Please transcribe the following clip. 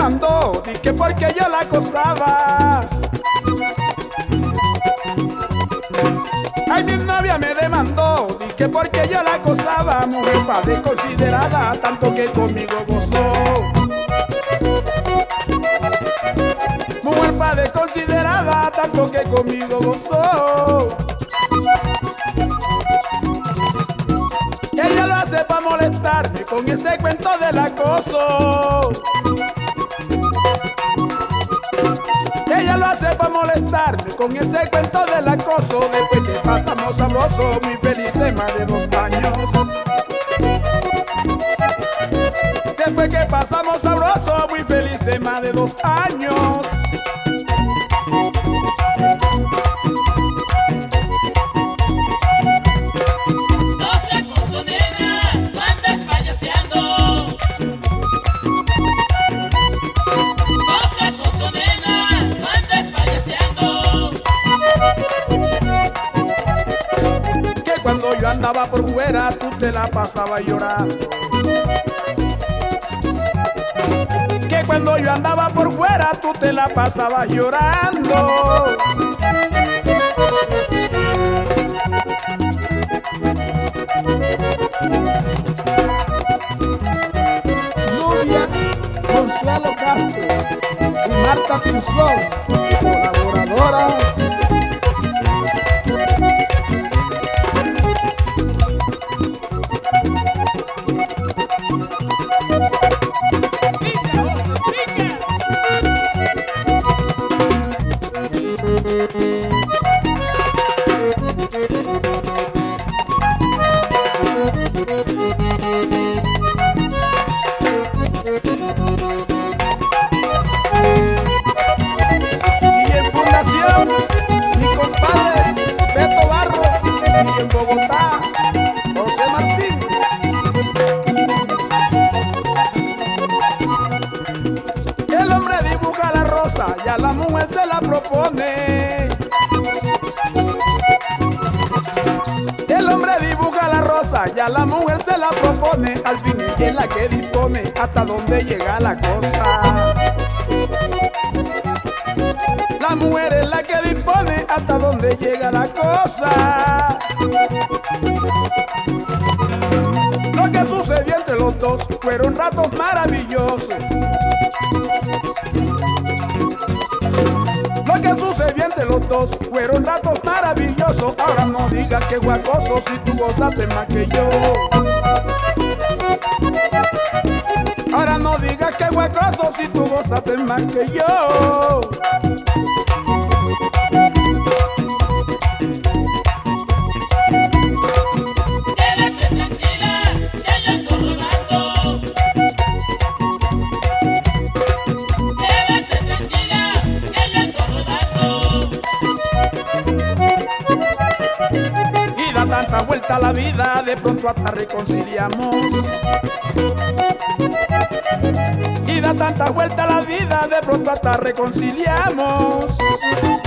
demandó, di que porque yo la acosaba. Ay, mi novia me demandó, di que porque yo la acosaba. Mujer padre considerada, tanto que conmigo gozó. Mujer padre considerada, tanto que conmigo gozó. Ella lo hace para molestarme con ese cuento del acoso. Ella lo hace para molestarme con ese cuento del acoso. Después que pasamos sabroso, muy felices más de 2 años. Después que pasamos sabroso, muy felices más de 2 años. Cuando yo andaba por fuera, tú te la pasabas llorando. Que cuando yo andaba por fuera, tú te la pasabas llorando. Nubia, Consuelo Castro y Marta Pinzón, colaboradoras. Y en Fundación, mi compadre Beto Barro, y en Bogotá, José Martínez. El hombre dibuja la rosa y a la mujer se la propone. El hombre dibuja la rosa y a la mujer se la propone. Al fin ella es la que dispone hasta dónde llega la cosa. La mujer es la que dispone hasta dónde llega la cosa. Lo que sucedió entre los dos fueron ratos maravillosos. Lo que sucedió entre los dos fueron ratos maravillosos. Ahora no digas que guacoso si tú gozaste más que yo. Ahora no digas que guacoso si tú gozaste más que yo. Tanta vuelta a la vida, de pronto hasta reconciliamos. Y da tanta vuelta a la vida, de pronto hasta reconciliamos.